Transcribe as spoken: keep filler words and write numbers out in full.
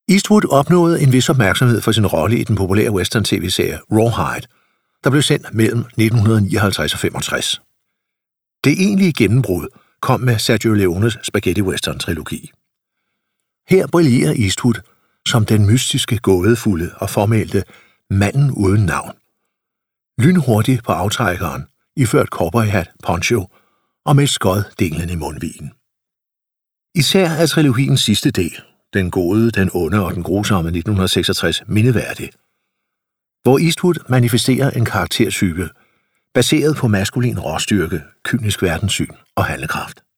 Eastwood opnåede en vis opmærksomhed for sin rolle i den populære western-tv-serie Rawhide, der blev sendt mellem nitten nioghalvtreds og femogtres. Det egentlige gennembrud kom med Sergio Leones spaghetti-western-trilogi. Her brillerer Eastwood som den mystiske, gådefulde og formælte manden uden navn. Lynhurtig på aftrækkeren, iført cowboyhat, poncho og med et skod dinglende i mundvigen. Især er trilogiens sidste del, den gode, den onde og den grusomme nitten seksogtres, mindeværdig, hvor Eastwood manifesterer en karaktertype baseret på maskulin råstyrke, kynisk verdenssyn og handlekraft.